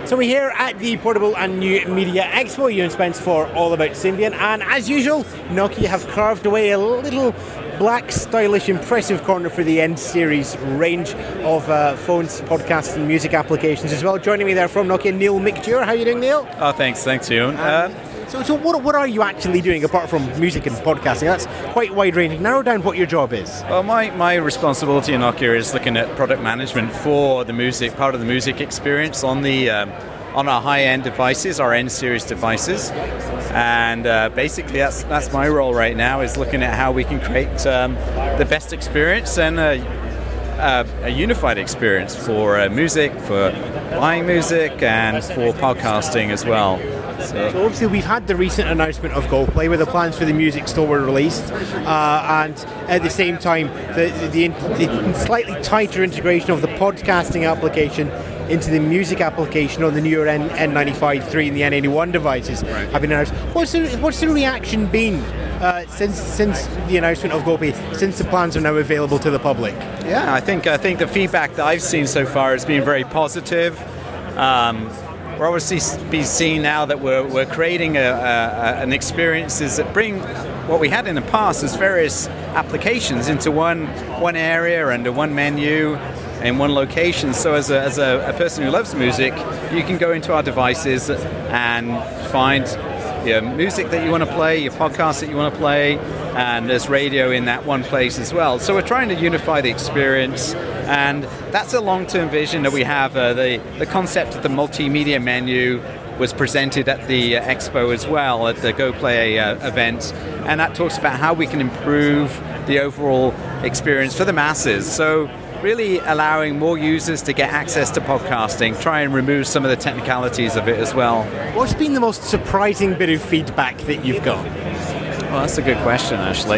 So we're here at the Portable and New Media Expo, Ewan Spence for All About Symbian, and as usual, Nokia have carved away a little black, stylish, impressive corner for the N series range of phones, podcasts and music applications as well. Joining me there from Nokia, Neil McDure. How are you doing, Neil? Oh, thanks Ewan. So what are you actually doing apart from music and podcasting? That's quite wide-ranging. Narrow down what your job is. Well, my responsibility in Nokia is looking at product management for the music, part of the music experience on the on our high-end devices, our N-series devices. And basically that's my role right now, is looking at how we can create the best experience and a unified experience for music, for buying music, and for podcasting as well. So obviously we've had the recent announcement of GoPlay, where the plans for the music store were released, and at the same time the slightly tighter integration of the podcasting application into the music application on the newer N95-3 and the N81 devices have been announced. What's the reaction been since the announcement of GoPlay, since the plans are now available to the public? Yeah, I think the feedback that I've seen so far has been very positive. We're obviously seeing now that we're creating an experiences that bring what we had in the past as various applications into one area, under one menu, in one location. So as a person who loves music, you can go into our devices and find your music that you want to play, your podcast that you want to play, and there's radio in that one place as well. So we're trying to unify the experience, and that's a long-term vision that we have. The concept of the multimedia menu was presented at the expo as well, at the GoPlay event, and that talks about how we can improve the overall experience for the masses. So really allowing more users to get access to podcasting, try and remove some of the technicalities of it as well. What's been the most surprising bit of feedback that you've got? Well, that's a good question, actually.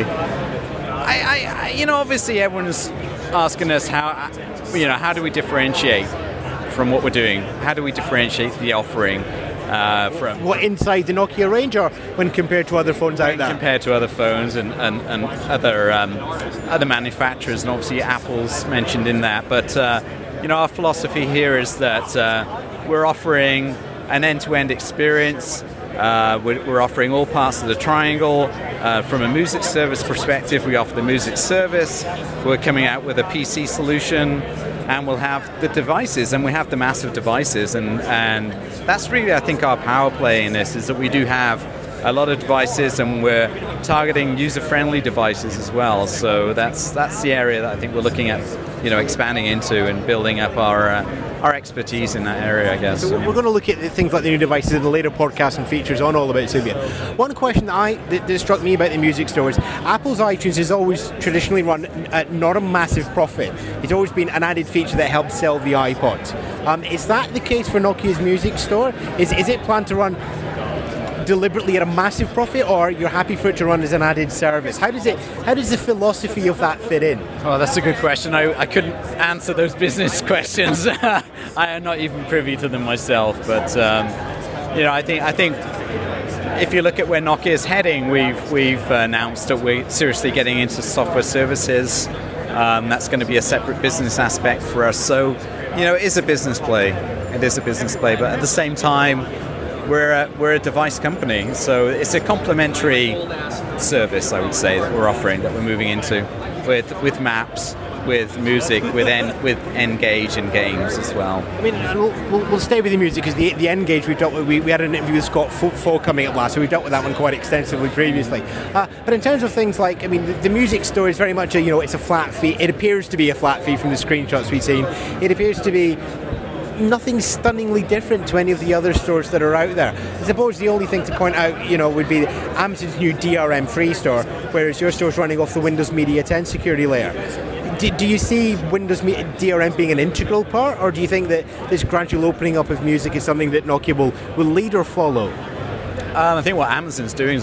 I obviously everyone's asking us how do we differentiate from what we're doing? How do we differentiate the offering from what inside the Nokia range, or when compared to other phones out there? Compared to other phones and other manufacturers, and obviously Apple's mentioned in that. But our philosophy here is that we're offering an end-to-end experience. We're offering all parts of the triangle. From a music service perspective, we offer the music service. We're coming out with a PC solution, and we'll have the devices, and we have the massive devices, and that's really, I think, our power play in this, is that we do have a lot of devices, and we're targeting user-friendly devices as well. So that's the area that I think we're looking at, expanding into and building up our expertise in that area, I guess. So we're going to look at things like the new devices in the later podcasts and features on All About Symbian. One question that struck me about the music store is Apple's iTunes has always traditionally run at not a massive profit. It's always been an added feature that helps sell the iPod. Is that the case for Nokia's music store? Is it planned to run deliberately at a massive profit, or you're happy for it to run as an added service? How does the philosophy of that fit in? Oh, that's a good question. I couldn't answer those business questions. I am not even privy to them myself, but I think if you look at where Nokia is heading, we've announced that we're seriously getting into software services. That's going to be a separate business aspect for us. So, it is a business play. It is a business play, but at the same time, we're a device company, so it's a complementary service, I would say, that we're offering, that we're moving into with maps, with music, with N-Gage and games as well. I mean, we'll stay with the music, because the N-Gage we've dealt with. We had an interview with Scott Fogg coming up last, so we've dealt with that one quite extensively previously. But in terms of things like, the music store is very much it's a flat fee. It appears to be a flat fee from the screenshots we've seen. It appears to be nothing stunningly different to any of the other stores that are out there. I suppose the only thing to point out, would be Amazon's new DRM-free store, whereas your store's running off the Windows Media 10 security layer. Do you see Windows DRM being an integral part, or do you think that this gradual opening up of music is something that Nokia will lead or follow? I think what Amazon's doing is